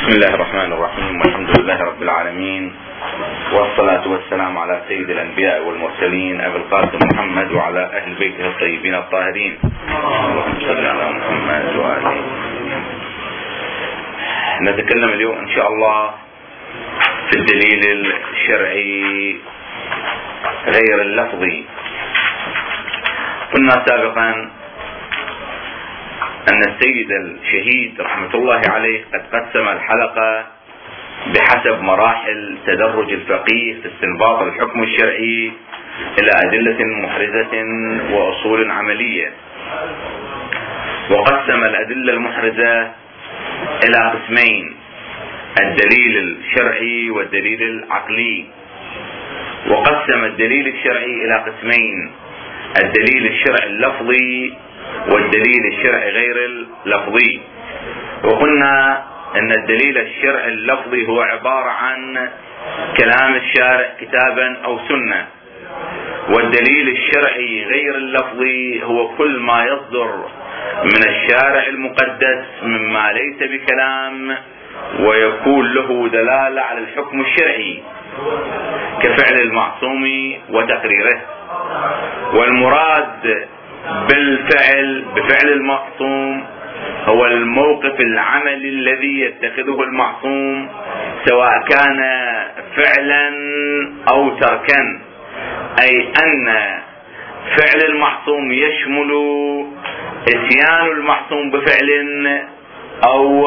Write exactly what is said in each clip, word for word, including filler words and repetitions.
بسم الله الرحمن الرحيم، والحمد لله رب العالمين، والصلاة والسلام على سيد الأنبياء والمرسلين أبي القاسم محمد وعلى أهل بيته الطيبين الطاهرين. اللهم صل على محمد وآله. نتكلم اليوم إن شاء الله في الدليل الشرعي غير اللفظي. قلنا سابقا أن السيد الشهيد رحمة الله عليه قد قسم الحلقة بحسب مراحل تدرج الفقيه في استنباط الحكم الشرعي إلى أدلة محرزة وأصول عملية، وقسم الأدلة المحرزة إلى قسمين: الدليل الشرعي والدليل العقلي. وقسم الدليل الشرعي إلى قسمين: الدليل الشرعي اللفظي والدليل الشرعي غير اللفظي. وقلنا ان الدليل الشرعي اللفظي هو عبارة عن كلام الشارع كتابا او سنة، والدليل الشرعي غير اللفظي هو كل ما يصدر من الشارع المقدس مما ليس بكلام ويكون له دلالة على الحكم الشرعي كفعل المعصوم وتقريره. والمراد بالفعل بفعل المعصوم هو الموقف العملي الذي يتخذه المعصوم، سواء كان فعلا او تركا، اي ان فعل المعصوم يشمل اتيان المعصوم بفعل او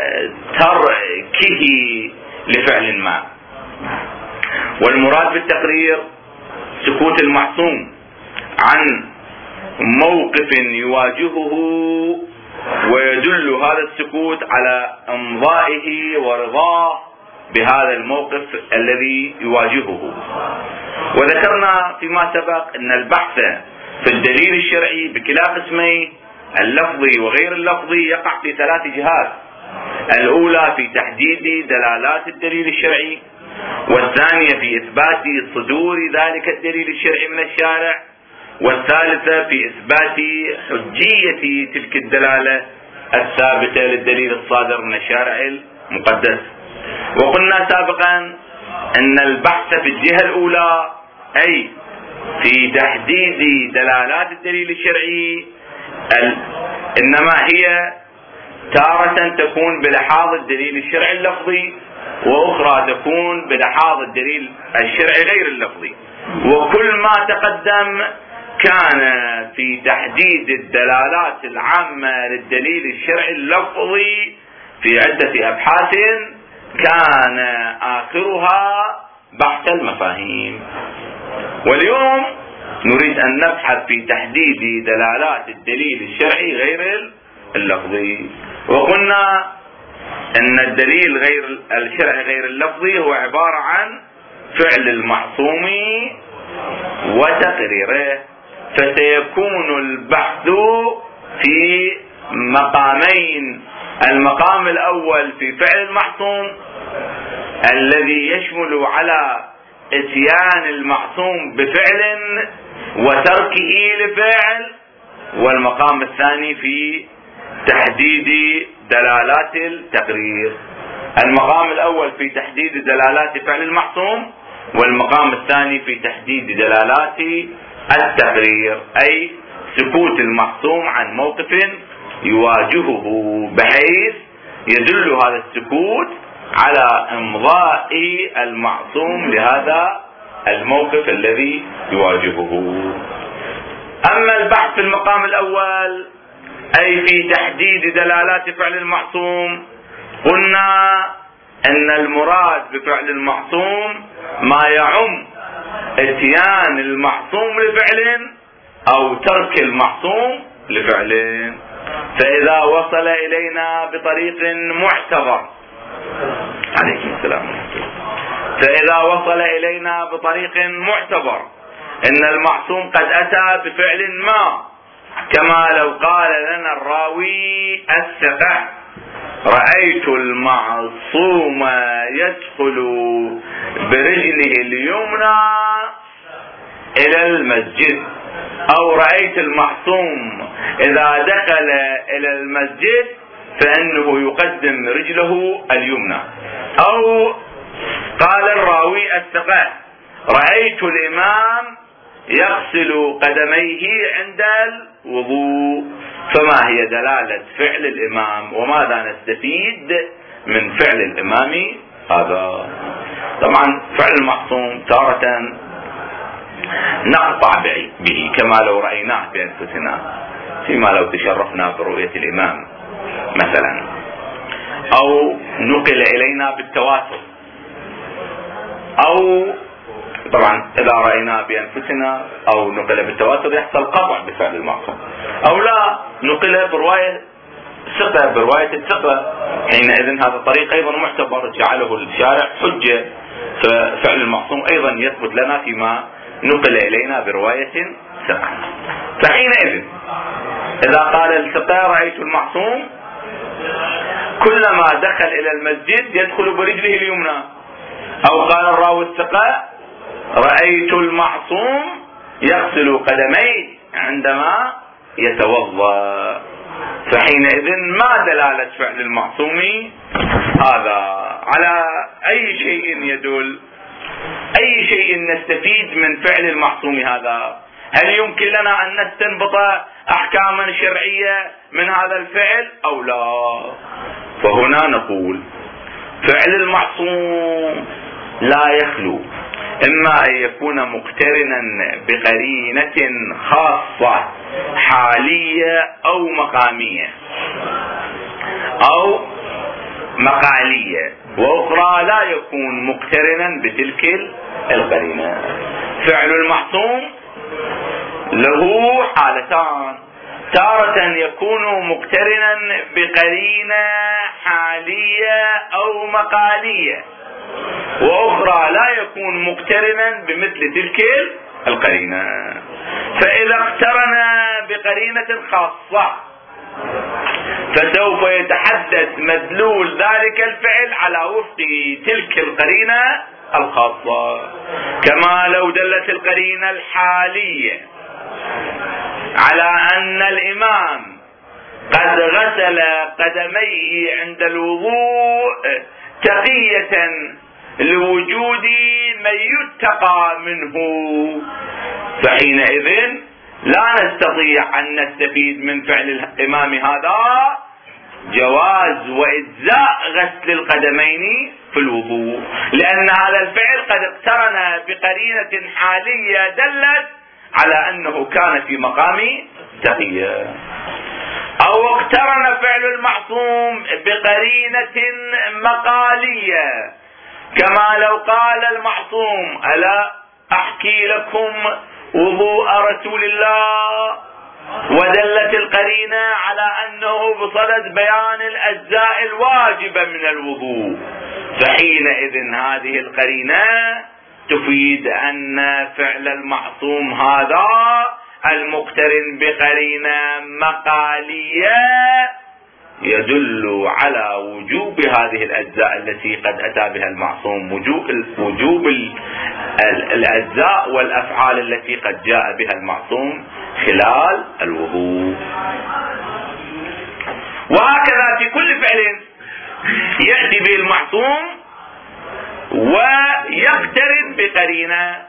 تركه لفعل ما. والمراد بالتقرير سكوت المعصوم عن موقف يواجهه ويدل هذا السكوت على امضائه ورضاه بهذا الموقف الذي يواجهه. وذكرنا فيما سبق ان البحث في الدليل الشرعي بكلا قسميه اللفظي وغير اللفظي يقع في ثلاث جهات: الاولى في تحديد دلالات الدليل الشرعي، والثانية في اثبات صدور ذلك الدليل الشرعي من الشارع، والثالثة في إثبات حجية تلك الدلالة الثابتة للدليل الصادر من الشارع المقدس. وقلنا سابقا أن البحث في الجهة الأولى أي في تحديد دلالات الدليل الشرعي إنما هي تارة تكون بلحاظ الدليل الشرعي اللفظي، وأخرى تكون بلحاظ الدليل الشرعي غير اللفظي. وكل ما تقدم كان في تحديد الدلالات العامة للدليل الشرعي اللفظي في عدة أبحاث كان آخرها بحث المفاهيم. واليوم نريد أن نبحث في تحديد دلالات الدليل الشرعي غير اللفظي. وقلنا أن الدليل غير الشرعي غير اللفظي هو عبارة عن فعل المعصوم وتقريره. فسيكون البحث في مقامين: المقام الأول في فعل المعصوم الذي يشمل على اتيان المعصوم بفعل وتركه لفعل، والمقام الثاني في تحديد دلالات التقرير. المقام الأول في تحديد دلالات فعل المعصوم، والمقام الثاني في تحديد دلالات التقرير، أي سكوت المعصوم عن موقف يواجهه بحيث يدل هذا السكوت على امضاء المعصوم لهذا الموقف الذي يواجهه. أما البحث في المقام الأول أي في تحديد دلالات فعل المعصوم، قلنا أن المراد بفعل المعصوم ما يعم اتيان المعصوم لفعل أو ترك المعصوم لفعل. فإذا وصل إلينا بطريق معتبر عليكم السلام فإذا وصل إلينا بطريق معتبر إن المعصوم قد أتى بفعل ما، كما لو قال لنا الراوي الثقة: رأيت المعصوم يدخل برجله اليمنى إلى المسجد، أو رأيت المعصوم إذا دخل إلى المسجد فإنه يقدم رجله اليمنى. أو قال الراوي الثقة: رأيت الإمام يغسل قدميه عند الوضوء. فما هي دلالة فعل الإمام وماذا نستفيد من فعل الإمام هذا؟ طبعا فعل المعصوم تارة نقطع به كما لو رأيناه بأنفسنا، فيما لو تشرفنا برؤية الإمام مثلا، أو نقل إلينا بالتواتر، أو طبعا إذا رأينا بأنفسنا أو نقل بالتواتر يحصل قطع بفعل المعصوم، أو لا نقل برواية ثقة برواية الثقة، حينئذ هذا الطريق أيضا معتبر جعله الشارع حجة، ففعل المعصوم أيضا يثبت لنا فيما نقل إلينا برواية ثقة. فحينئذ إذا قال الثقة: رأيت المعصوم، كلما دخل إلى المسجد يدخل برجله اليمنى. أو قال الراوي الثقة: رأيت المعصوم يغسل قدميه عندما يتوضأ. فحينئذ ما دلالة فعل المعصوم هذا؟ على أي شيء يدل؟ أي شيء نستفيد من فعل المعصوم هذا؟ هل يمكن لنا أن نستنبط أحكاما شرعية من هذا الفعل أو لا؟ فهنا نقول: فعل المعصوم لا يخلو إما أن يكون مقترنا بقرينة خاصة حالية أو مقامية أو مقالية، وأخرى لا يكون مقترنا بتلك القرينة. فعل المعصوم له حالتان: تارة يكون مقترنا بقرينة حالية أو مقالية، وأخرى لا يكون مقترنا بمثل تلك القرينة. فإذا اقترن بقرينة خاصة فسوف يتحدث مدلول ذلك الفعل على وفق تلك القرينة الخاصة، كما لو دلت القرينة الحالية على أن الإمام قد غسل قدميه عند الوضوء تقية لوجود من يتقى منه، فحينئذ لا نستطيع أن نستفيد من فعل الإمام هذا جواز وإجزاء غسل القدمين في الوضوء، لأن هذا الفعل قد اقترن بقرينة حالية دلت على أنه كان في مقام تقية. أو اقترن فعل المعصوم بقرينة مقالية، كما لو قال المعصوم: ألا أحكي لكم وضوء رسول الله، ودلت القرينة على أنه بصدد بيان الأجزاء الواجبة من الوضوء، فحينئذ هذه القرينة تفيد أن فعل المعصوم هذا المقترن بقرينة مقالية يدل على وجوب هذه الأجزاء التي قد أتى بها المعصوم، وجوب, وجوب الأجزاء والأفعال التي قد جاء بها المعصوم خلال الوضوء. وهكذا في كل فعل يأتي به المعصوم ويقترن بقرينة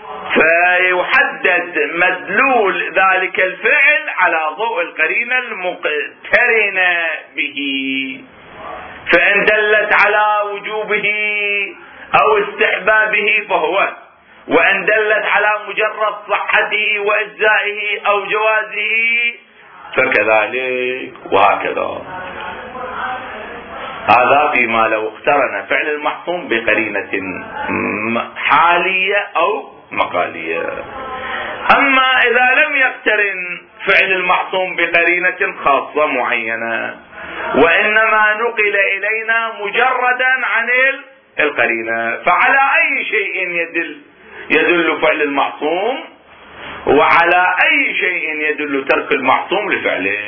فيحدد مدلول ذلك الفعل على ضوء القرينة المقترنة به، فإن دلت على وجوبه أو استحبابه فهو، وإن دلت على مجرد صحته وإجزائه أو جوازه فكذلك، وهكذا. هذا فيما لو اقترن فعل المعصوم بقرينة حالية أو مقالية. أما إذا لم يقترن فعل المعصوم بقرينة خاصة معينة وإنما نقل إلينا مجردا عن القرينة، فعلى أي شيء يدل يدل فعل المعصوم، وعلى أي شيء يدل ترك المعصوم لفعله؟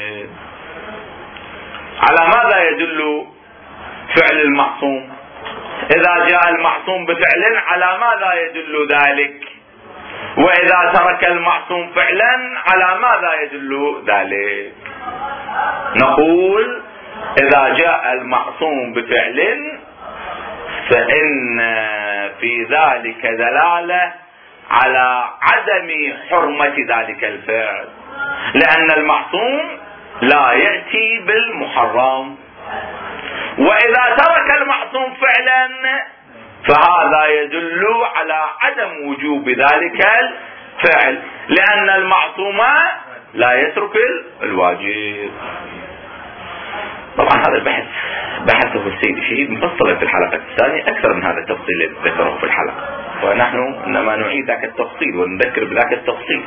على ماذا يدل فعل المعصوم؟ إذا جاء المعصوم بفعل على ماذا يدل ذلك؟ وإذا ترك المعصوم فعلا على ماذا يدل ذلك؟ نقول إذا جاء المعصوم بفعل فإن في ذلك دلالة على عدم حرمة ذلك الفعل، لأن المعصوم لا يأتي بالمحرم. وإذا ترك المعصوم فعلا فهذا يدل على عدم وجوب ذلك الفعل، لأن المعصوم لا يترك الواجب. طبعا هذا البحث بحثه السيد الشهيد مفصلا في الحلقة الثانية أكثر من هذا التفصيل الذي ذكره في الحلقة، ونحن إنما نعيد ذاك التفصيل ونذكر بذاك التفصيل.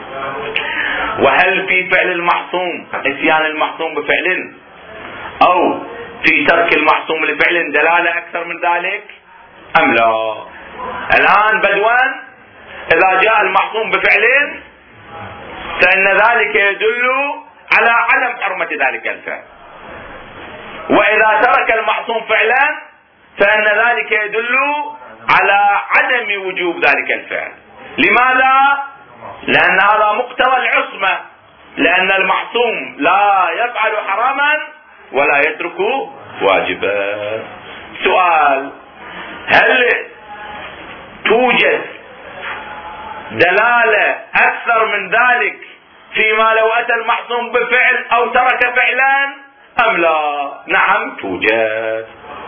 وهل في فعل المعصوم اتيان المعصوم بفعل أو في ترك المعصوم لفعل دلالة أكثر من ذلك أم لا؟ الآن بدوان إذا جاء المعصوم بفعل فإن ذلك يدل على عدم حرمة ذلك الفعل، وإذا ترك المعصوم فعلا فإن ذلك يدل على عدم وجوب ذلك الفعل. لماذا؟ لأن هذا مقتضى العصمة، لأن المعصوم لا يفعل حراما ولا يترك واجبا. سؤال: هل توجد دلالة أكثر من ذلك فيما لو أتى المعصوم بفعل أو ترك فعلا أم لا؟ نعم توجد.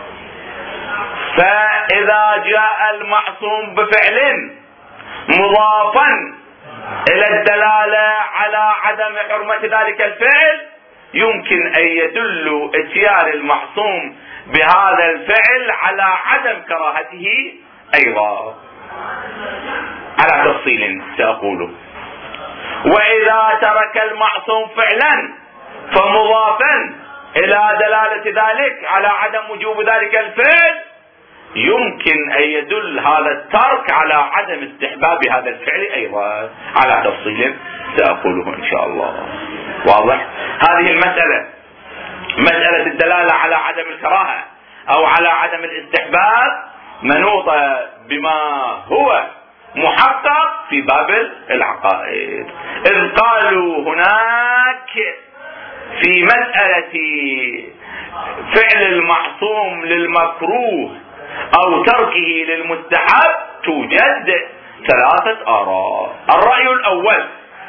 فإذا جاء المعصوم بفعل مضافا إلى الدلالة على عدم حرمة ذلك الفعل يمكن أن يدل اتيان المعصوم بهذا الفعل على عدم كراهته أيضا، على تفصيل سأقوله. وإذا ترك المعصوم فعلا فمضافا إلى دلالة ذلك على عدم وجوب ذلك الفعل يمكن أن يدل هذا الترك على عدم استحباب هذا الفعل أيضا، على تفصيل سأقوله إن شاء الله. واضح؟ هذه المسألة، مسألة الدلالة على عدم الكراهة أو على عدم الاستحباب، منوطة بما هو محقق في باب العقائد. إذ قالوا هناك في مسألة فعل المعصوم للمكروه أو تركه للمستحب توجد ثلاثة آراء. الرأي الأول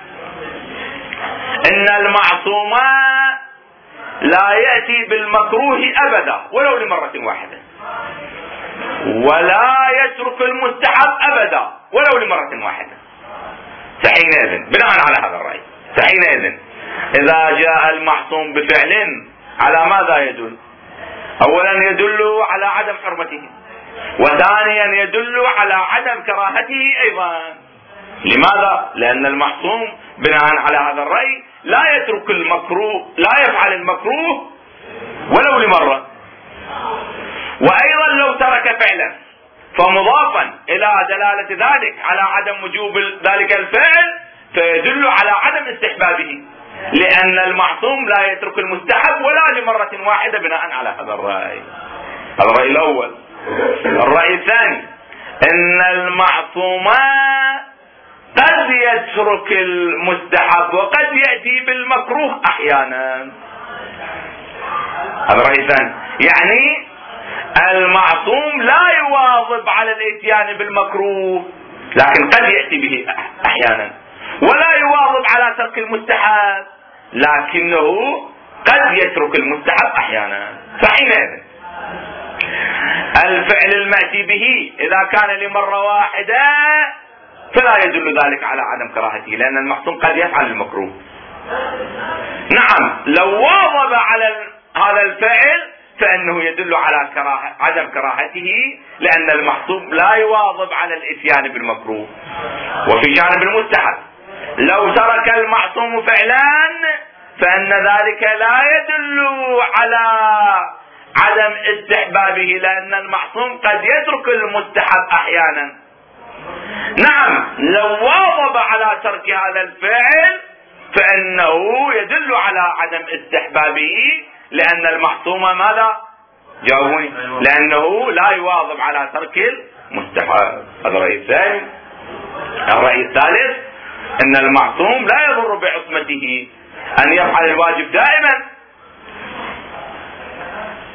إن المعصوم لا يأتي بالمكروه أبدا ولو لمرة واحدة، ولا يترك المستحب أبدا ولو لمرة واحدة. فحينئذ بناء على هذا الرأي، فحينئذ إذا جاء المعصوم بفعل على ماذا يدل؟ أولا يدل على عدم حرمته، وثانيا يدل على عدم كراهته أيضا. لماذا؟ لأن المعصوم بناء على هذا الرأي لا يترك المكروه، لا يفعل المكروه ولو لمرة. وأيضا لو ترك فعلا فمضافا إلى دلالة ذلك على عدم وجوب ذلك الفعل فيدل على عدم استحبابه، لأن المعصوم لا يترك المستحب ولا لمرة واحدة بناء على هذا الرأي. هذا الرأي الأول. الرأي الثاني إن المعصوم قد يترك المستحب وقد يأتي بالمكروه أحيانا. هذا الرأي الثاني، يعني المعصوم لا يواظب على الاتيان بالمكروه لكن قد يأتي به أحيانا، ولا يواظب على ترك المستحب لكنه قد يترك المستحب أحيانا. فحينئذ الفعل المأتي به إذا كان لمرة واحدة فلا يدل ذلك على عدم كراهته، لأن المعصوم قد يفعل المكروه. نعم لو واظب على هذا الفعل فإنه يدل على كراهة عدم كراهته، لأن المعصوم لا يواظب على الاتيان بالمكروه. وفي جانب المستحب لو ترك المعصوم فعلا فإن ذلك لا يدل على عدم استحبابه، لأن المعصوم قد يترك المستحب أحيانا. نعم لو واظب على ترك هذا الفعل فإنه يدل على عدم استحبابه، لأن المعصوم ماذا؟ جاوبوني. لأنه لا يواظب على ترك المستحب. هذا الرأي الثاني. الرأي الثالث أن المعصوم لا يضر بعصمته أن يفعل الواجب دائما،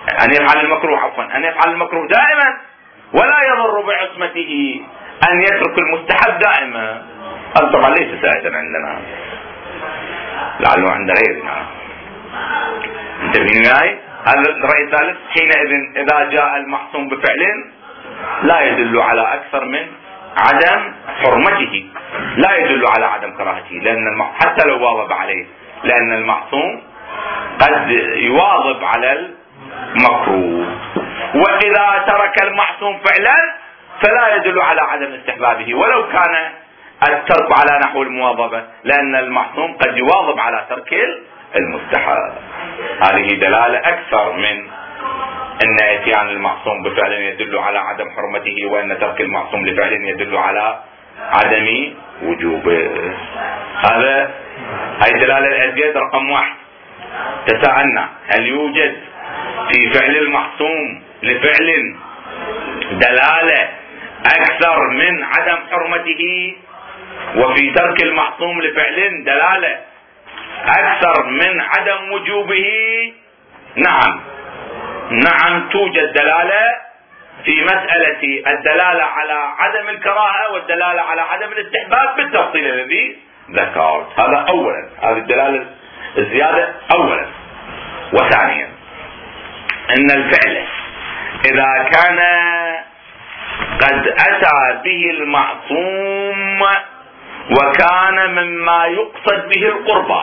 أن يفعل المكروه عفوا أن يفعل المكروه دائما، ولا يضر بعصمته أن يترك المستحب دائما. هذا طبعا ليس سائدا عندنا، لعله عند غيرنا. انتبهوا معي، هذا الرأي الثالث. حينئذ إذا جاء المحصوم بفعل لا يدل على أكثر من عدم حرمته، لا يدل على عدم كراهته، لأن حتى لو واظب عليه، لأن المحصوم قد يواظب على المكروه. وإذا ترك المحصوم فعلا فلا يدل على عدم استحبابه ولو كان الترك على نحو المواظبة، لأن المحصوم قد يواظب على ترك المستحب. هذه دلالة أكثر من أن إتيان المحصوم بفعل يدل على عدم حرمته، وأن ترك المحصوم لفعل يدل على عدم وجوبه. هذا هاي الدلالة الأزيد رقم واحد. تساءلنا هل يوجد في فعل المحصوم لفعل دلالة أكثر من عدم حرمته، وفي ترك المحصوم لفعل دلالة أكثر من عدم وجوبه؟ نعم نعم توجد دلالة في مسألة الدلالة على عدم الكراهة والدلالة على عدم الاستحباب بالتفصيل الذي ذكرت. هذا أولا، هذه الدلالة الزيادة أولا. وثانيا أن الفعل إذا كان قد أتى به المعصوم وكان مما يقصد به القربى،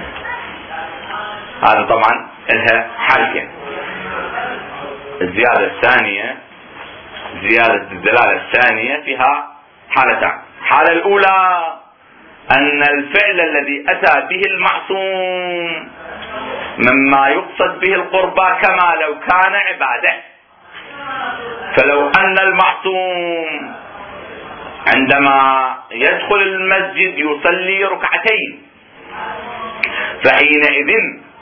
هذا طبعا لها حالتين. الزيادة الثانية، زيادة الدلالة الثانية فيها حالتان. الحالة الأولى أن الفعل الذي أتى به المعصوم مما يقصد به القربى كما لو كان عبادة. فلو أن المعصوم عندما يدخل المسجد يصلي ركعتين، فحينئذ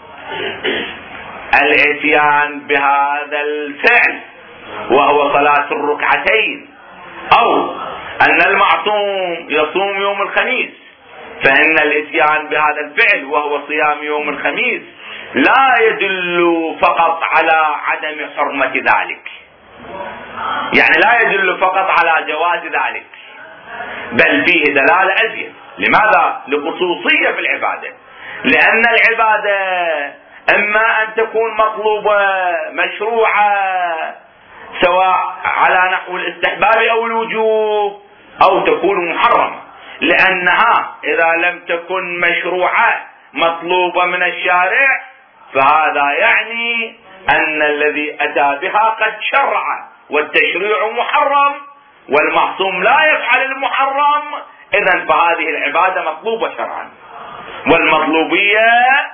الاتيان بهذا الفعل وهو صلاة الركعتين، أو أن المعصوم يصوم يوم الخميس، فإن الاتيان بهذا الفعل وهو صيام يوم الخميس لا يدل فقط على عدم حرمة ذلك، يعني لا يدل فقط على جواز ذلك، بل فيه دلالة أزيد. لماذا؟ لخصوصية في العبادة، لأن العبادة إما أن تكون مطلوبة مشروعة سواء على نحو الاستحباب أو الوجوب، أو تكون محرمة. لأنها إذا لم تكن مشروعة مطلوبة من الشارع فهذا يعني أن الذي أتى بها قد شرع، والتشريع محرم والمعصوم لا يفعل المحرم، إذن فهذه العبادة مطلوبة شرعا. والمطلوبية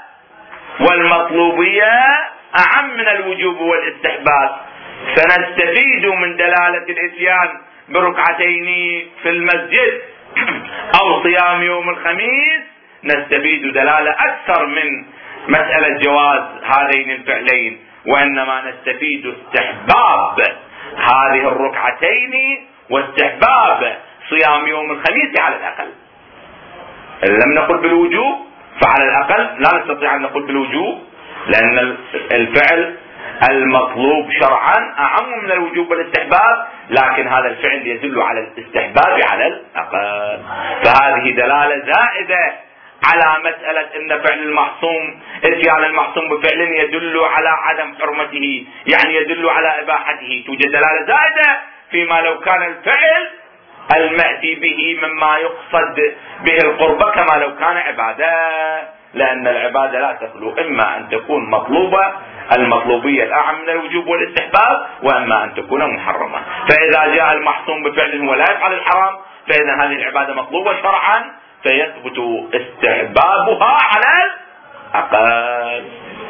والمطلوبية أعم من الوجوب والاستحباب. فنستفيد من دلالة الاتيان بركعتين في المسجد أو صيام يوم الخميس، نستفيد دلالة أكثر من مسألة جواز هذين الفعلين، وإنما نستفيد استحباب هذه الركعتين واستحباب صيام يوم الخميس على الأقل. إن لم نقل بالوجوب فعلى الأقل لا نستطيع أن نقول بالوجوب، لأن الفعل المطلوب شرعا أعم من الوجوب والاستحباب، لكن هذا الفعل يدل على الاستحباب على الأقل. فهذه دلالة زائدة على مسألة أن فعل المحصوم، اتيان المحصوم بفعل يدل على عدم حرمته، يعني يدل على إباحته. توجد دلالة زائدة فيما لو كان الفعل المأتي به مما يقصد به القربة كما لو كان عبادة، لأن العبادة لا تخلو إما أن تكون مطلوبة، المطلوبية الأعم من الوجوب والاستحباب، وإما أن تكون محرمة. فإذا جاء المحصوم بفعل ولا يفعل الحرام فإذا هذه العبادة مطلوبة شرعا، فيثبت استحبابها على الأقل.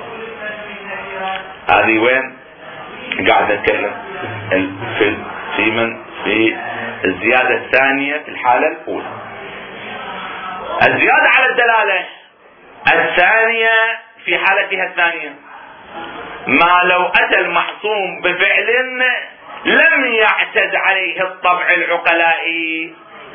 هذه وين قاعد نتكلم؟ في في من في الزيادة الثانية في الحالة الأولى. الزيادة على الدلالة الثانية في حالتها الثانية ما لو أتى المحصوم بفعل لم يعتد عليه الطبع العقلائي،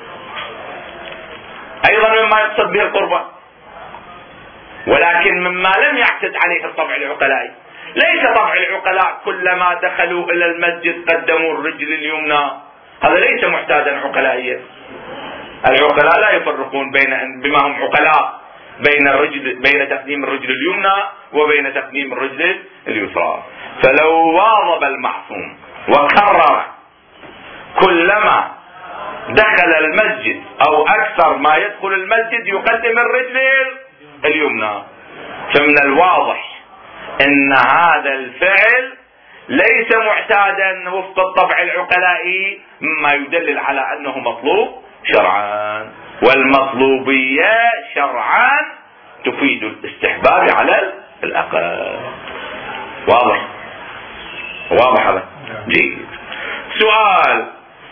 أيضا مما يقصد به القربة، ولكن مما لم يعتد عليه الطبع العقلائي. ليس طبع العقلاء كلما دخلوا إلى المسجد قدموا الرجل اليمنى، هذا ليس معتادا عقلائيا. العقلاء لا يفرقون بين بما هم عقلاء بين الرجل بين تقديم الرجل اليمنى وبين تقديم الرجل اليسرى. فلو واظب المعصوم وكرر كلما دخل المسجد أو أكثر ما يدخل المسجد يقدم الرجل اليمنى، فمن الواضح أن هذا الفعل ليس معتادا وفق الطبع العقلائي، مما يدلل على أنه مطلوب شرعا، والمطلوبية شرعا تفيد الاستحباب على الأقل. واضح واضح هذا جيد. سؤال.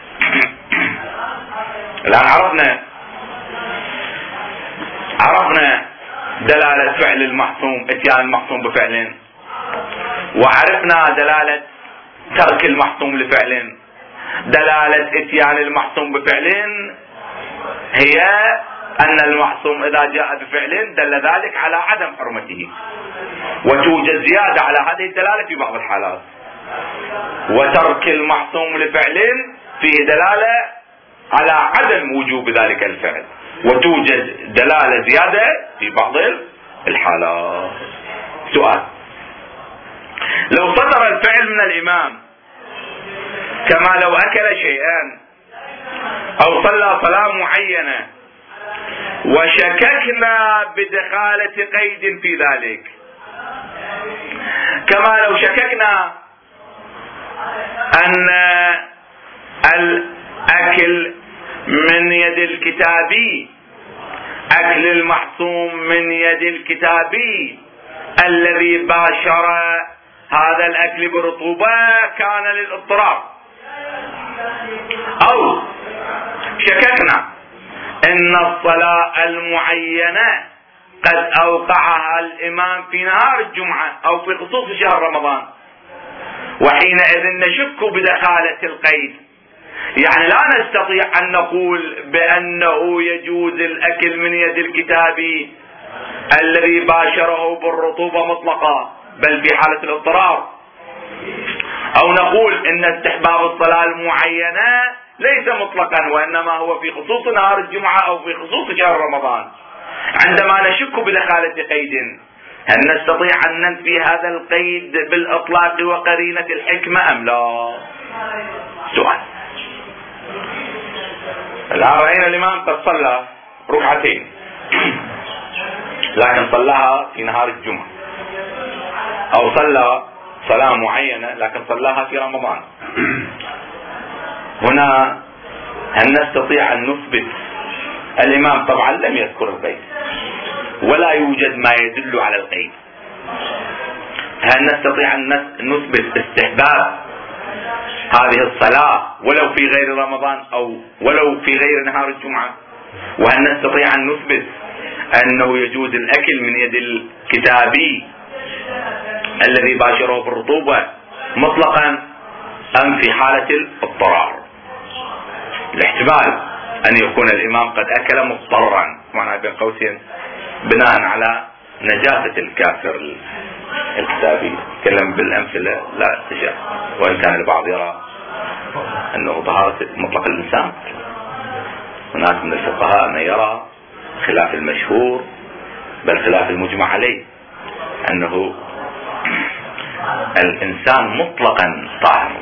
الآن عرفنا عرفنا دلالة فعل المحصوم، اتيان المحصوم بفعل، وعرفنا دلالة ترك المحصوم لفعل. دلالة اتيان المحصوم بفعل هي أن المحصوم إذا جاء بفعل دل ذلك على عدم حرمته، وتوجد زيادة على هذه الدلالة في بعض الحالات. وترك المحصوم لفعل فيه دلالة على عدم وجوب ذلك الفعل، وتوجد دلالة زيادة في بعض الحالات. سؤال. لو صدر الفعل من الإمام كما لو أكل شيئا أو صلى صلاة معينة وشككنا بدخالة قيد في ذلك، كما لو شككنا أن الأكل من يد الكتابي، أكل المحصوم من يد الكتابي الذي باشر هذا الأكل برطوبة كان للاضطرار، أو شككنا أن الصلاة المعينة قد أوقعها الإمام في نهار الجمعة أو في خصوص شهر رمضان، وحينئذ نشك بدخالة القيد. يعني لا نستطيع أن نقول بأنه يجوز الأكل من يد الكتابي الذي باشره بالرطوبة مطلقة، بل في حالة الاضطرار. أو نقول إن استحباب الصلاة المعينة ليس مطلقا، وإنما هو في خصوص نهار الجمعة أو في خصوص شهر رمضان. عندما نشك بدخالة قيد، هل نستطيع أن ننفي هذا القيد بالإطلاق وقرينة الحكمة أم لا؟ سؤال. الآن رأينا الإمام قد صلى ركعتين، لكن صلاها في نهار الجمعة، أو صلى صلاة معينة لكن صلاها في رمضان. هنا هل نستطيع أن نثبت؟ الإمام طبعا لم يذكر القيد ولا يوجد ما يدل على القيد. هل نستطيع أن نثبت استحباب هذه الصلاة ولو في غير رمضان أو ولو في غير نهار الجمعة؟ وهل نستطيع أن نثبت أنه يجوز الأكل من يد الكتابي الذي باشره بالرطوبة مطلقا أم في حالة الاضطرار؟ الاحتمال أن يكون الإمام قد أكل مضطرا، معنى بين قوسين بناء على نجاسة الكافر الكتابي. تكلم بالأمثلة لا استشاء، وإن كان البعض يرى أنه طهارة مطلق الإنسان. هناك من الفقهاء من يرى خلاف المشهور بل خلاف المجمع عليه أنه الإنسان مطلقا طاهر.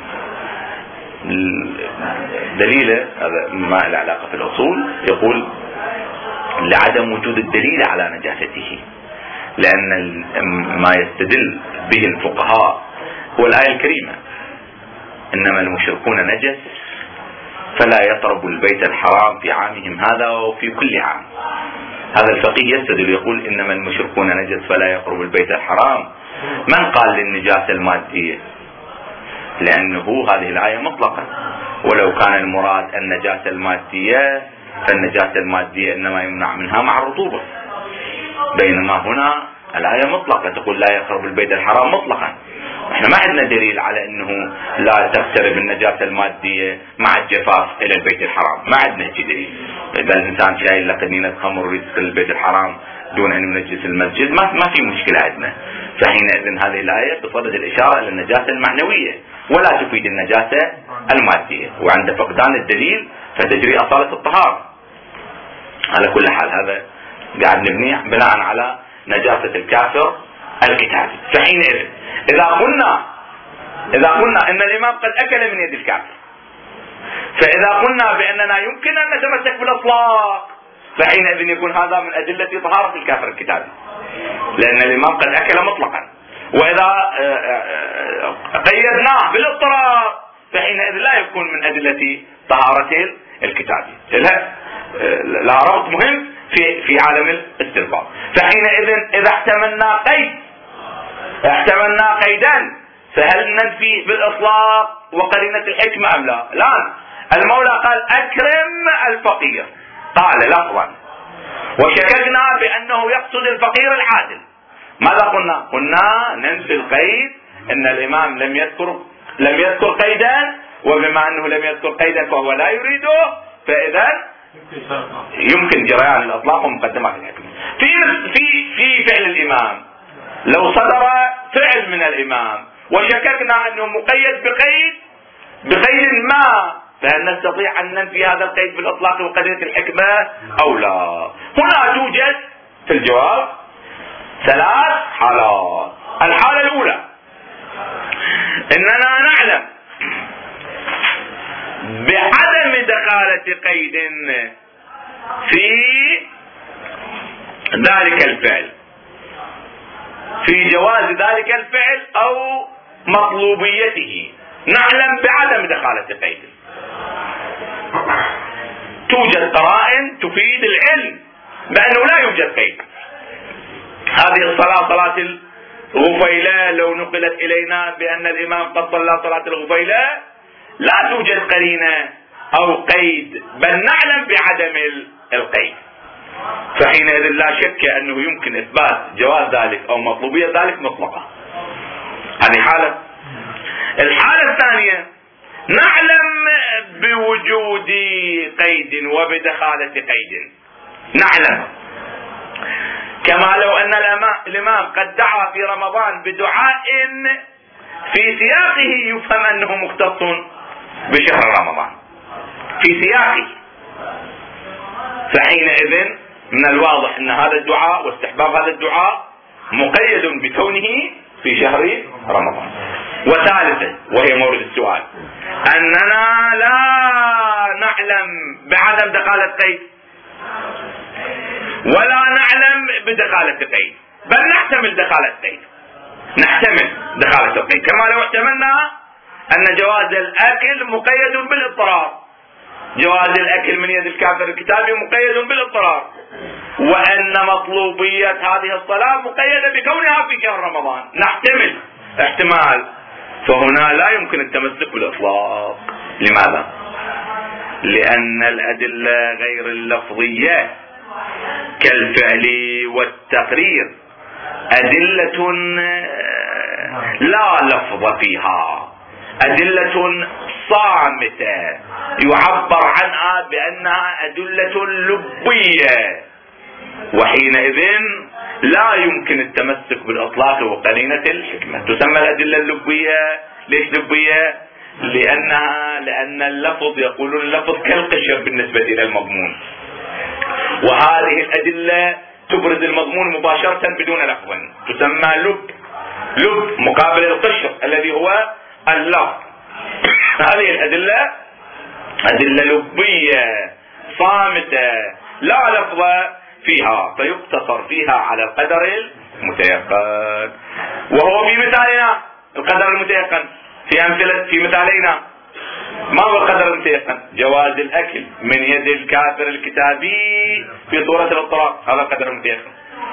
دليله هذا ما له علاقة في الأصول، يقول لعدم وجود الدليل على نجاسته، لأن ما يستدل به الفقهاء هو الآية الكريمة إنما المشركون نجس فلا يقربوا البيت الحرام في عامهم هذا وفي كل عام. هذا الفقيه يستدل يقول إنما المشركون نجس فلا يقربوا البيت الحرام. من قال للنجاسة المادية؟ لأنه هذه الآية مطلقة، ولو كان المراد النجاسة المادية فالنجاسة المادية إنما يمنع منها مع الرطوبة، بينما هنا الآية مطلقة تقول لا يقرب البيت الحرام مطلقا. احنا ما عندنا دليل على انه لا تقترب النجاسة المادية مع الجفاف الى البيت الحرام، ما عندنا دليل. اذا الانسان شايل له قنينة خمر ويريد يدخل البيت الحرام دون ان ينجس المسجد ما ما في مشكلة عندنا. فحينئذ هذه الآية بصدد الإشارة إلى النجاسة المعنوية ولا تفيد النجاسة المادية، وعند فقدان الدليل فتجري أصالة الطهارة. على كل حال هذا قاعد نبنيه بناء على نجاسة الكافر الكتابي. فحينئذ إذا قلنا إذا قلنا إن الإمام قد أكل من يد الكافر، فإذا قلنا بأننا يمكن أن نتمسك بالإطلاق، فحينئذ يكون هذا من أدلة طهارة الكافر الكتابي، لأن الإمام قد أكل مطلقا. وإذا قيدناه بالاضطرار فحينئذ لا يكون من أدلة طهارة الكتابي. لا ربط مهم في في عالم الاستنباط. فحينئذ إذا احتملنا قيد احتملنا قيدا فهل ننفي بالإطلاق وقرينة الحكمة أم لا؟ الآن المولى قال أكرم الفقير، قال لفظا، وشككنا بأنه يقصد الفقير العادل. ماذا قلنا؟ قلنا ننفي القيد، ان الامام لم يذكر لم يذكر قيدا، وبما انه لم يذكر قيدا فهو لا يريده، فاذا يمكن جريان الاطلاق ومقدمات الحكم. في في في فعل الامام لو صدر فعل من الامام وشككنا انه مقيد بقيد بقيد ما، فهل نستطيع ان ننفي هذا القيد بالاطلاق وقضية الحكمة او لا؟ هنا توجد في الجواب ثلاث حالات. الحالة الاولى اننا نعلم بعدم دخالة قيد في ذلك الفعل، في جواز ذلك الفعل او مطلوبيته، نعلم بعدم دخالة قيد. توجد قرائن تفيد العلم بأنه لا يوجد قيد. هذه الصلاة صلاة الغفيلة لو نقلت إلينا بأن الإمام قد صلى صلاة الغفيلة لا توجد قرينة أو قيد، بل نعلم بعدم القيد، فحينئذ لا شك أنه يمكن إثبات جواز ذلك أو مطلوبية ذلك مطلقة. هذه حالة. الحالة الثانية نعلم بوجود قيد وبدخالة قيد، نعلم، كما لو أن الإمام قد دعا في رمضان بدعاء في سياقه يفهم أنه مختص بشهر رمضان، في سياقه، فحينئذ من الواضح أن هذا الدعاء واستحباب هذا الدعاء مقيد بكونه في شهر رمضان. وثالثا وهي مورد السؤال أننا لا نعلم بعدم دخالة قيد ولا نعلم بدخالة قيد، بل نحتمل دخالة قيد، نحتمل دخالة القيد، كما لو احتملنا أن جواز الأكل مقيد بالاضطرار، جواز الأكل من يد الكافر الكتابي مقيد بالاضطرار، وأن مطلوبية هذه الصلاة مقيدة بكونها في شهر رمضان، نحتمل احتمال. فهنا لا يمكن التمسك بالإطلاق. لماذا؟ لأن الأدلة غير اللفظية كالفعل والتقرير أدلة لا لفظ فيها، أدلة صامتة يعبر عنها بأنها أدلة لبية، وحينئذ لا يمكن التمسك بالإطلاق وقرينة الحكمة. تسمى الأدلة اللبية. ليش لبية؟ لأنها لأن اللفظ يقولون اللفظ كالقشر بالنسبة إلى المضمون، وهذه الأدلة تبرز المضمون مباشرة بدون لفظ، تسمى لب، لب مقابل القشر الذي هو اللفظ. هذه الأدلة أدلة لبية صامتة لا لفظ فيها، فيقتصر فيها على القدر المتيقن، وهو في مثالنا القدر المتيقن. في أمثلة في مثالينا ما هو القدر المتيقن؟ جواز الأكل من يد الكافر الكتابي في صورة الاضطرار، هذا القدر المتيقن.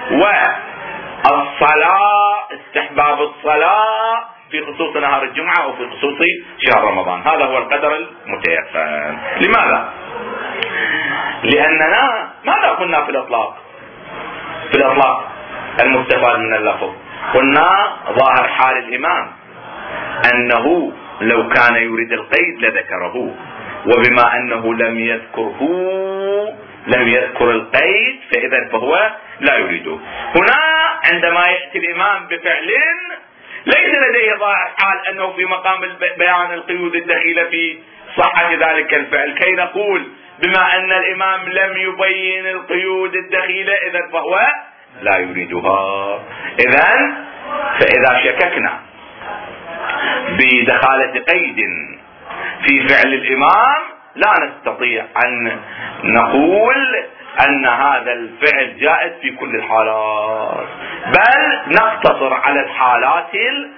والصلاة استحباب الصلاة في خصوص نهار الجمعة أو في خصوص شهر رمضان، هذا هو القدر المتيقن. لماذا؟ لأننا ماذا قلنا في الإطلاق؟ في الإطلاق المستفاد من اللفظ قلنا ظاهر حال الإمام أنه لو كان يريد القيد لذكره، وبما أنه لم يذكره لم يذكر القيد فإذا فهو لا يريده. هنا عندما يأتي الإمام بفعل ليس لديه ظاهر حال أنه في مقام بيان القيود الدخيلة في صحة ذلك الفعل، كي نقول بما أن الإمام لم يبين القيود الدخيلة إذا فهو لا يريدها. إذن فإذا شككنا بدخالة قيد في فعل الإمام لا نستطيع أن نقول أن هذا الفعل جائز في كل الحالات، بل نقتصر على الحالات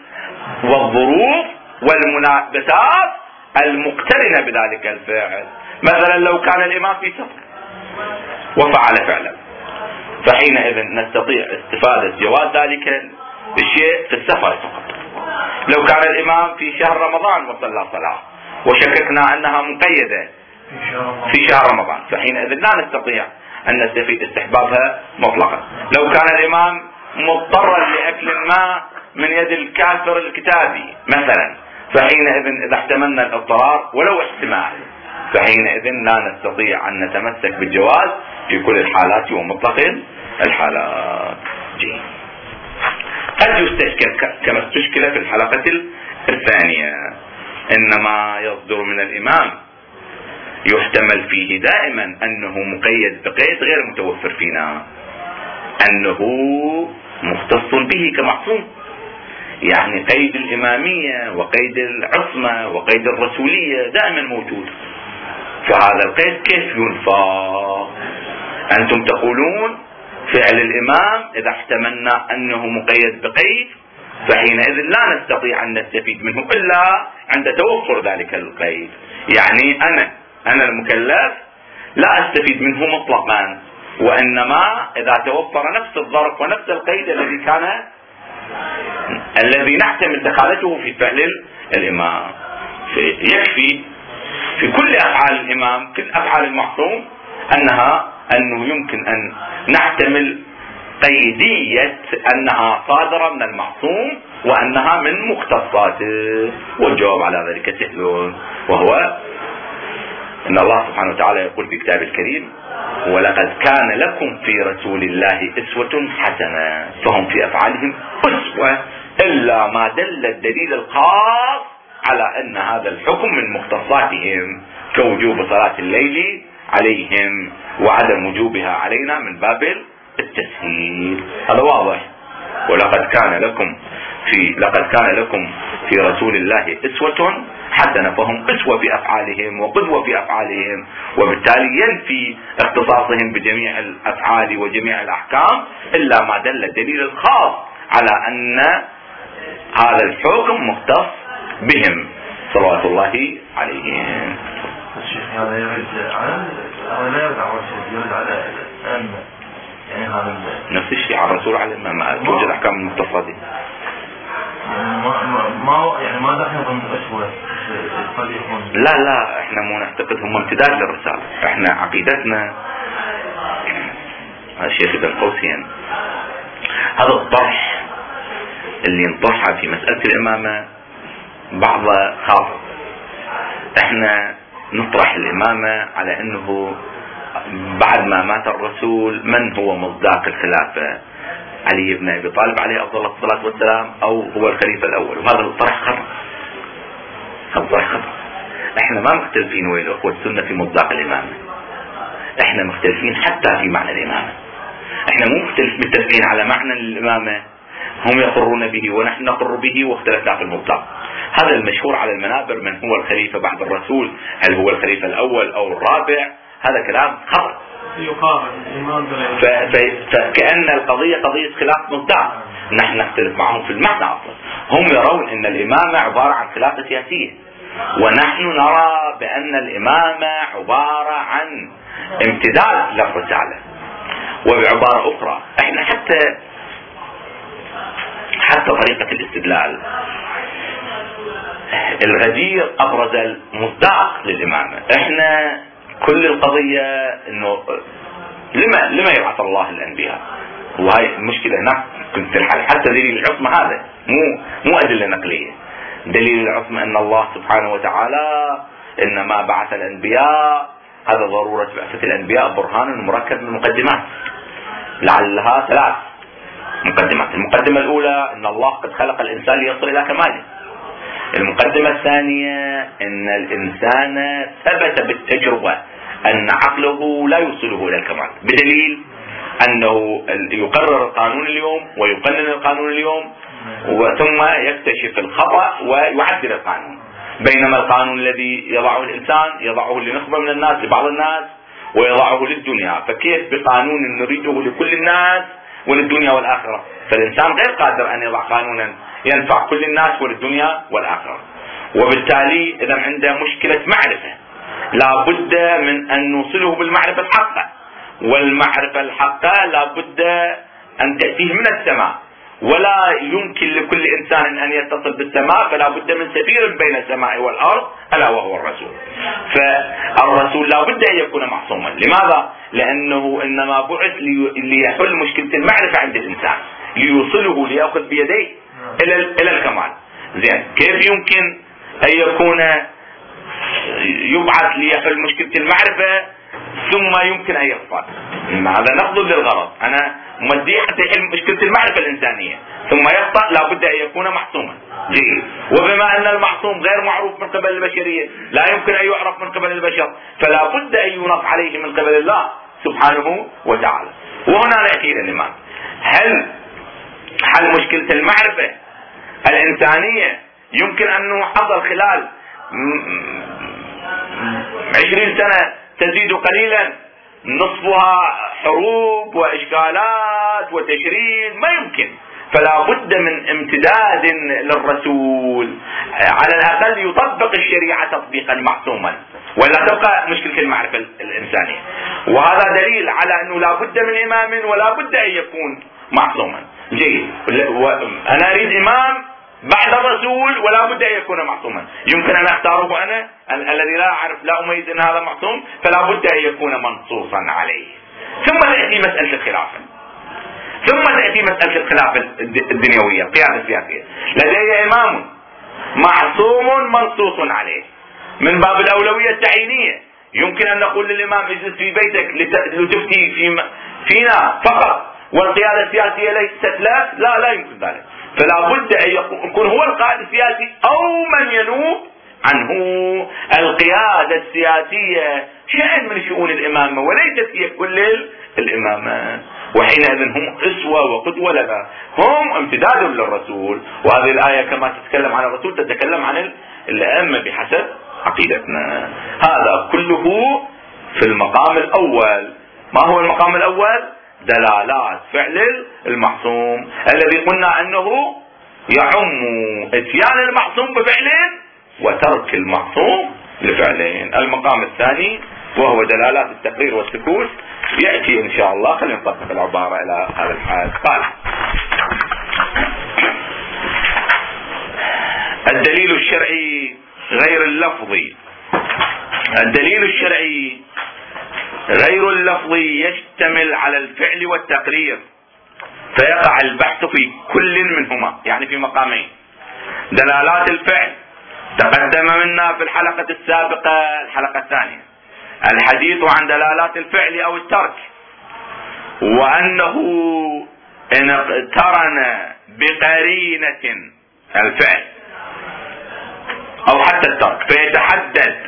والظروف والمناسبات المقترنة بذلك الفعل. مثلا لو كان الإمام في سفر وفعل فعلا، فحينئذ نستطيع استفادة جواز ذلك الشيء في السفر فقط. لو كان الإمام في شهر رمضان وصلى صلاة وشككنا أنها مقيدة في شهر رمضان، فحينئذ لا نستطيع أن نستفيد استحبابها مطلقا. لو كان الإمام مضطرا لأكل ما من يد الكافر الكتابي مثلا، فحينئذ إذا احتملنا الاضطرار ولو احتمال، فحينئذ لا نستطيع أن نتمسك بالجواز في كل الحالات ومطلق الحالات. جي. قد يستشكل كما استشكل في الحلقة الثانية، إنما يصدر من الإمام يحتمل فيه دائما أنه مقيد بقيد غير متوفر فينا، أنه مختص به كمعصوم، يعني قيد الإمامية وقيد العصمة وقيد الرسولية دائما موجود، فهذا القيد كيف ينفى؟ أنتم تقولون فعل الإمام إذا احتملنا أنه مقيد بقيد فحينئذ لا نستطيع أن نستفيد منه إلا عند توفر ذلك القيد. يعني أنا أنا المكلف لا أستفيد منه مطلقا، وإنما إذا توفر نفس الظرف ونفس القيد الذي كان الذي نحتمل دخالته في فعل الإمام، يكفي في كل أفعال الإمام كل أفعال المعصوم أنها أنه يمكن أن نحتمل قيدية أنها صادرة من المعصوم وأنها من مختصاته. والجواب على ذلك سهل، وهو إن الله سبحانه وتعالى يقول في كتابه الكريم: ولقد كان لكم في رسول الله أسوة حسنة، فهم في أفعالهم أسوة إلا ما دل الدليل الخاص على أن هذا الحكم من مختصاتهم، كوجوب صلاة الليل عليهم وعدم وجوبها علينا من باب التسهيل. هذا واضح. ولقد كان لكم في لقد كان لكم في رسول الله أسوة حسنة، فهم أسوة في أفعالهم وقدوة في أفعالهم، وبالتالي ينفي اختصاصهم بجميع الأفعال وجميع الأحكام إلا ما دل الدليل الخاص على أن هذا الحكم مختص بهم صلوات الله عليهم. الشيخ هذا يرد على لا يرد على الشيخ، يرد على الأئمة، يعني هذا نفس الشيء على الرسول عليه ما توجد أحكام المختصة دي. ما ما يعني ما دخل ضمن الأسوة قد يكون. لا لا احنا مو نعتقد هم امتداد للرسالة، احنا عقيدتنا الشيخ ابن قوسين هذا الطرح اللي انطرحه في مسألة الإمامة بعض خاطئ. احنا نطرح الإمامة على انه بعد ما مات الرسول من هو مصداق الخلافة، علي بن ابي طالب عليه افضل الصلاة والسلام او هو الخليفة الاول، وهذا الطرح خطأ. هذا الطرح خطأ. احنا ما مختلفين وين الاخوة السنة في مصداق الإمامة، احنا مختلفين حتى في معنى الإمامة. احنا مو مختلف متفقين على معنى الإمامة، هم يقرون به ونحن نقر به واختلفنا في المطلق. هذا المشهور على المنابر من هو الخليفة بعد الرسول، هل هو الخليفة الأول أو الرابع، هذا كلام خطأ. فكأن القضية قضية خلاف مصداق، نحن نختلف معهم في المعنى أصلا. هم يرون أن الإمامة عبارة عن خلافة سياسية، ونحن نرى بأن الإمامة عبارة عن امتداد للرسالة. وبعبارة أخرى احنا حتى حتى طريقة الاستدلال الغدير أبرز المصداق للإمامة. احنا كل القضية انه لما لما يبعث الله الأنبياء، وهي المشكلة هناك كنت تنحل. حتى دليل العصمة هذا مو مو أدلة نقلية، دليل العصمة أن الله سبحانه وتعالى إنما بعث الأنبياء، هذا ضرورة بعثة الأنبياء برهان مركب من مقدمات لعلها ثلاث مقدمات. المقدمة الأولى أن الله قد خلق الإنسان ليصل إلى كماله. المقدمة الثانية أن الإنسان ثبت بالتجربة أن عقله لا يوصله إلى الكمال، بدليل أنه يقرر القانون اليوم ويقنن القانون اليوم ثم يكتشف الخطأ ويعدل القانون، بينما القانون الذي يضعه الإنسان يضعه لنخبة من الناس، لبعض الناس، ويضعه للدنيا. فكيف بقانون نريده لكل الناس وللدنيا والآخرة؟ فالإنسان غير قادر أن يضع قانونا ينفع كل الناس وللدنيا والآخرة. وبالتالي إذا عنده مشكلة معرفة لا بد من أن نوصله بالمعرفة الحقة، والمعرفة الحقة لا بد أن تأتيه من السماء، ولا يمكن لكل إنسان أن يتصل بالسماء، فلا بد من سفير بين السماء والأرض ألا وهو الرسول. فالرسول لا بد أن يكون معصوما. لماذا؟ لأنه إنما بعث ليحل مشكلة المعرفة عند الإنسان، ليوصله ليأخذ بيديه إلى إلى الكمال. زين، كيف يمكن أن يكون يبعث ليحل مشكلة المعرفة ثم يمكن أن يخفى؟ هذا نقض للغرض. أنا مدي حتى يحل مشكلة المعرفة الإنسانية ثم يخطأ، لا بد أن يكون معصوما. جيد. وبما أن المعصوم غير معروف من قبل البشرية، لا يمكن أن يعرف من قبل البشر، فلا بد أن ينص عليه من قبل الله سبحانه وتعالى. وهنا نأتي إلى الإمام. هل حل مشكلة المعرفة الإنسانية يمكن أنه حصل خلال عشرين سنة تزيد قليلا، نصفها حروب وإشكالات وتشريد؟ ما يمكن. فلا بد من امتداد للرسول على الأقل يطبق الشريعة تطبيقا معصوما، ولا تبقى مشكلة المعرفة الإنسانية. وهذا دليل على أنه لا بد من إمام ولا بد أن يكون معصوما. جيد. أنا أريد إمام بعد الرسول ولا بد أن يكون معصوما. يمكن أن أختاره أنا الذي لا أعرف لا أميز أن هذا معصوم، فلا بد أن يكون منصوصا عليه. ثم تأتي مسألة الخلافة، ثم تأتي مسألة الخلافة الدنيوية، القيادة السياسية. لدي إمام معصوم منصوص عليه، من باب الأولوية التعيينية. يمكن أن نقول للإمام اجلس في بيتك لتفتي في فينا فقط والقيادة السياسية ليست لا لا لا يمكن ذلك. فلا بد أن يكون هو القائد السياسي أو من ينوب عنه. القيادة السياسية شأن من شؤون الإمامة وليست هي كل الإمامة، وحينئذ هم أسوة وقدوة لنا، هم امتداد للرسول. وهذه الآية كما تتكلم عن الرسول تتكلم عن الأئمة بحسب عقيدتنا. هذا كله في المقام الأول. ما هو المقام الأول؟ دلالات فعل المعصوم الذي قلنا أنه يعم اتيان المعصوم بفعلين وترك المعصوم لفعلين. المقام الثاني وهو دلالات التقرير والسكوت يأتي إن شاء الله. خلينا نطبق العبارة إلى هذا الحال. قال: الدليل الشرعي غير اللفظي. الدليل الشرعي غير اللفظي يشتمل على الفعل والتقرير، فيقع البحث في كل منهما، يعني في مقامين. دلالات الفعل تقدم منا في الحلقة السابقة الحلقة الثانية الحديث عن دلالات الفعل أو الترك، وأنه إن اقترن بقرينة الفعل أو حتى الترك فيتحدد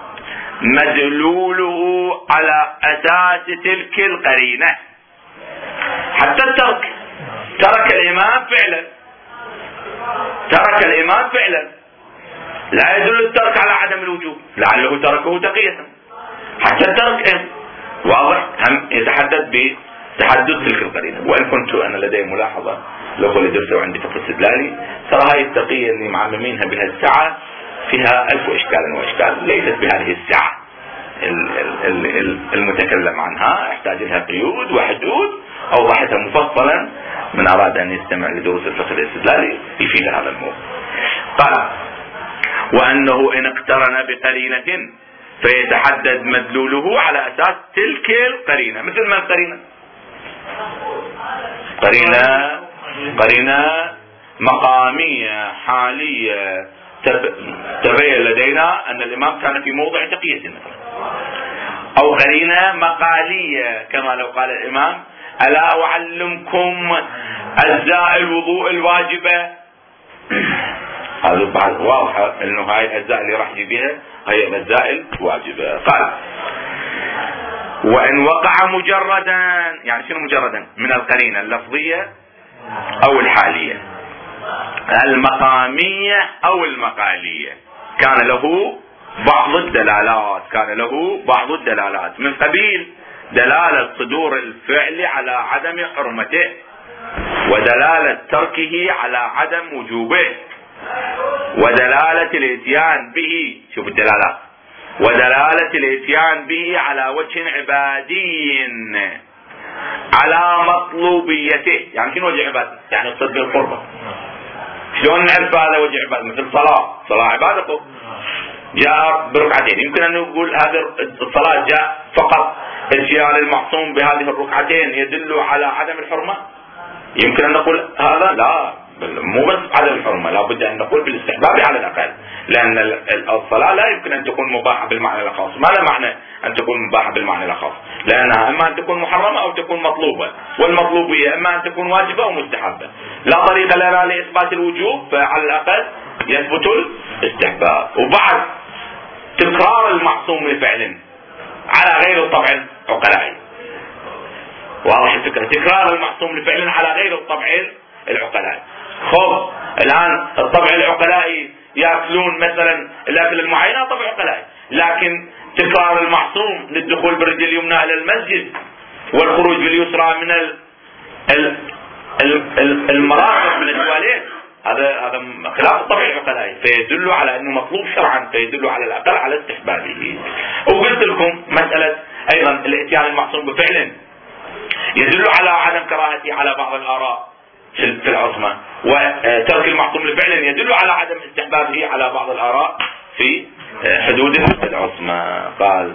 مدلوله على أساس تلك القرينة. حتى الترك، ترك الإمام فعلا، ترك الإمام فعلا لا يدل الترك على عدم الوجوب، لعله تركه تقية. حتى الترك واضح هم يتحدد بتحدد تلك القرينة. وإن كنت أنا لدي ملاحظة لو اللي درسوا عندي فقه استدلالي، ترى هاي التقية اللي معممينها بهالسعة فيها ألف إشكال وإشكال، ليست بهذه السعة المتكلم عنها، يحتاج لها قيود وحدود. أوضحتها مفصلا، من أراد أن يستمع لدروس الفقه الاستدلالي يفيد هذا الموضوع. قال: وأنه إن اقترن بقرينة فيتحدد مدلوله على أساس تلك القرينة. مثل ما القرينة قرينة قرينة مقامية حالية تبين لدينا أن الإمام كان في موضع تقية مثلا، أو قرينة مقالية كما لو قال الإمام ألا أعلمكم أجزاء الوضوء الواجبة. هذا بعد واضحة أنه هاي الأجزاء اللي راح يجيبها هي الأجزاء الواجبة. قال وإن وقع مجردا، يعني شنو مجردا؟ من القرينة اللفظية أو الحالية، المقامية أو المقالية، كان له بعض الدلالات كان له بعض الدلالات من قبيل دلالة صدور الفعل على عدم حرمته، ودلالة تركه على عدم وجوبه، ودلالة الاتيان به، شوف الدلالات، ودلالة الاتيان به على وجه عبادي على مطلوبيته. يعني شنو وجه عبادي؟ يعني يقصد بالقربة. شلون نعرف هذا وجه عبادي؟ مثل صلاة، صلاة عبادته جاء بركعتين، يمكن أن نقول هذه الصلاة جاء فقط اتيان المعصوم بهذه الركعتين يدل على عدم الحرمة؟ يمكن أن نقول هذا لا، مو بس عدم الحرمة، لابد أن نقول بالاستحباب على الأقل، لأن الصلاة لا يمكن أن تكون مباحة بالمعنى الخاص. ما لا معنى أن تكون مباحة بالمعنى الخاص؟ لأنها إما أن تكون محرمة أو تكون مطلوبة، والمطلوبية إما أن تكون واجبة أو مستحبة. لا طريق لنا لإثبات الوجوب، فعلى الأقل يثبت الاستحباب. وبعد تكرار المعصوم لفعل على غير الطبع العقلائي، واضح الفكرة؟ تكرار المعصوم لفعل على غير الطبع العقلائي. خب الآن الطبع العقلائي يأكلون مثلا الأكل المعين، طبع عقلائي، لكن تكرار المعصوم للدخول بالرجل اليمنى إلى المسجد والخروج باليسرى من المرافق من التواليت، هذا هذا خلاف الطبع العقلائي، فيدل على انه مطلوب شرعا، فيدل على الاقل على استحبابه. وقلت لكم مساله ايضا الاتيان المعصوم بفعل يدل على عدم كراهته على بعض الاراء في العصمه، وترك المعصوم لفعل يدل على عدم استحبابه على بعض الاراء في حدود العصمه. قال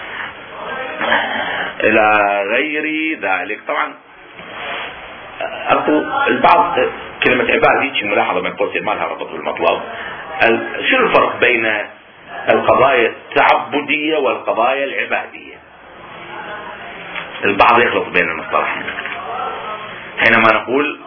الى غير ذلك. طبعا اكو البعض كلمة عبادي شي ملاحظة بين قوسين ما لها ربط بالمطلب. شنو الفرق بين القضايا التعبدية والقضايا العبادية؟ البعض يخلط بين المصطلحين. حينما نقول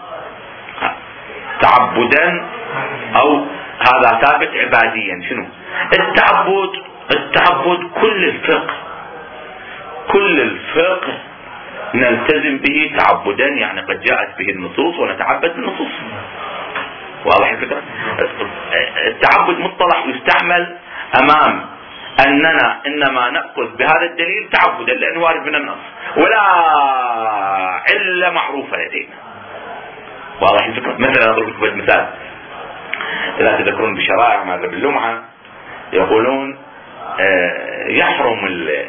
تعبدا او هذا ثابت عباديا، شنو التعبد؟ التعبد كل الفقه كل الفقه نلتزم به تعبدا، يعني قد جاءت به النصوص ونتعبد بالنصوص. واضح الفكرة؟ التعبد مصطلح يستعمل امام اننا انما نأخذ بهذا الدليل تعبدا لانه وارد من النص ولا علة معروفة لدينا. واضح الفكرة؟ مثلا اضرب لكم مثال، اذا تذكرون بشرائع ماذا باللمعة يقولون يحرم ال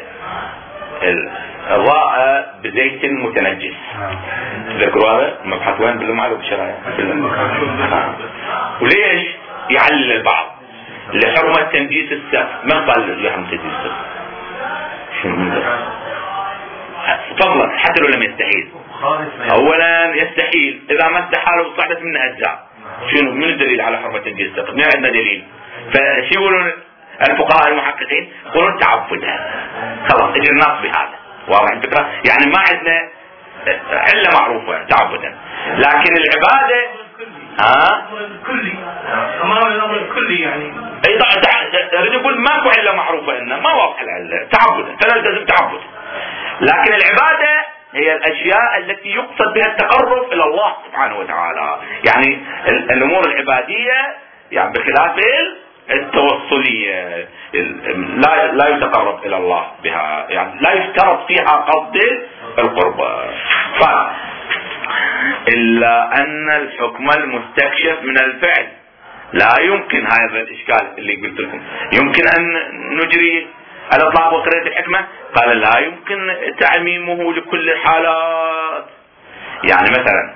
الراء بزيت متنجس. تذكروا هذا المبحث وين باللمعة لو بالشرائع؟ وليش يعلل البعض لحرمة تنجيس السقف؟ من قال لحرمة تنجيس السقف؟ شنو من ذلك؟ فضلا حتى لو لم يستحيل. اولا يستحيل، اذا ما استحال وصعدت منه اجزاء، شنو من الدليل على حرمة تنجيس السقف؟ ما عندنا دليل. فشي يقولون الفقهاء المحققين؟ يقولون تعبدها، خلاص اجى النص بهذا. واضح الفكرة؟ يعني ما عندنا علة معروفة تعبدا. لكن العبادة ها كلي امام الامر الكلي، يعني اي اريد اقول ماكو علة معروفة، انه ما واضح العلة تعبدا، فنلتزم تعبدا. لكن العبادة هي الاشياء التي يقصد بها التقرب الى الله سبحانه وتعالى، يعني الامور العبادية يعني بخلاف التوصلية لا لا يتقرب الى الله بها، يعني لا يشترط فيها قصد القربة. ف الا ان الحكم المستكشف من الفعل لا يمكن، هذا الاشكال اللي قلت لكم، يمكن ان نجري الاطلاق وقرية الحكمة؟ قال لا يمكن تعميمه لكل الحالات. يعني مثلا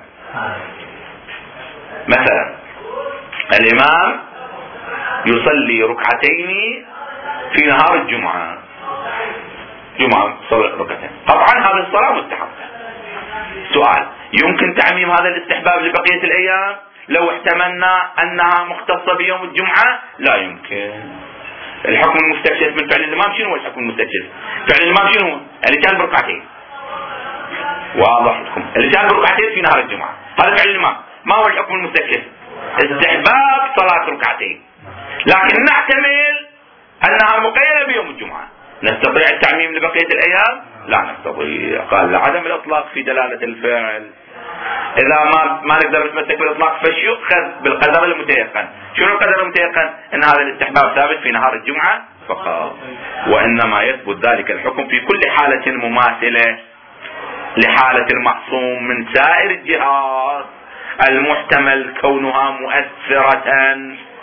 مثلا الامام يصلي ركعتين في نهار الجمعة، جمعة صلى ركعتين، طبعا هذه الصلاة مستحبة. سؤال: يمكن تعميم هذا الاستحباب لبقية الأيام؟ لو احتملنا أنها مختصة بيوم الجمعة لا يمكن. الحكم المستكشف من فعل الإمام شنو هو الحكم المستكشف؟ فعل الإمام شنو هو؟ الإتيان بركعتين. واضح لكم الإتيان بركعتين في نهار الجمعة هذا فعل الإمام. ما هو الحكم المستكشف؟ استحباب صلاة ركعتين، لكن نحتمل أنها مقيدة بيوم الجمعة. نستطيع التعميم لبقية الأيام؟ لا نستطيع. قال لعدم الإطلاق في دلالة الفعل. إذا ما ما نقدر نتمسك بالإطلاق فيؤخذ بالقدر المتيقن. شنو القدر المتيقن؟ أن هذا الاستحباب ثابت في نهار الجمعة فقط، وإنما يثبت ذلك الحكم في كل حالة مماثلة لحالة المعصوم من سائر الجهات المحتمل كونها مؤثرة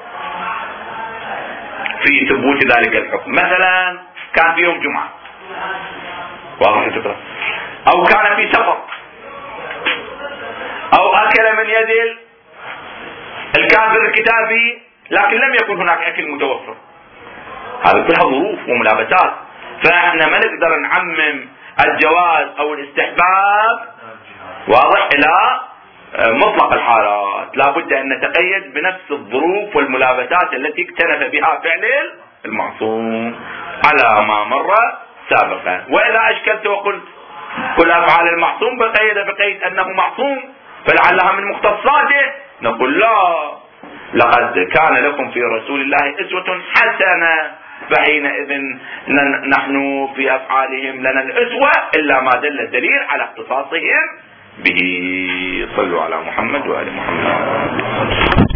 في ثبوت ذلك الحكم. مثلا كان في يوم جمعة، واضح الفكرة، أو كان في سفر، أو أكل من يد الكافر الكتابي لكن لم يكن هناك أكل متوفر. هذه كلها ظروف وملابسات، فإحنا ما نقدر نعمم الجواز أو الاستحباب واضح إلى مطلق الحالات. لا بد أن نتقيد بنفس الظروف والملابسات التي اكتنف بها فعل المعصوم على ما مر سابقا. وإذا أشكلت وقلت كل أفعال المعصوم بقيد بقيد أنه معصوم فلعلها من مختصاته، نقول لا، لقد كان لكم في رسول الله أسوة حسنة، فحينئذ نحن في أفعالهم لنا الأسوة إلا ما دل الدليل على اختصاصهم به. صلوا على محمد وآل محمد.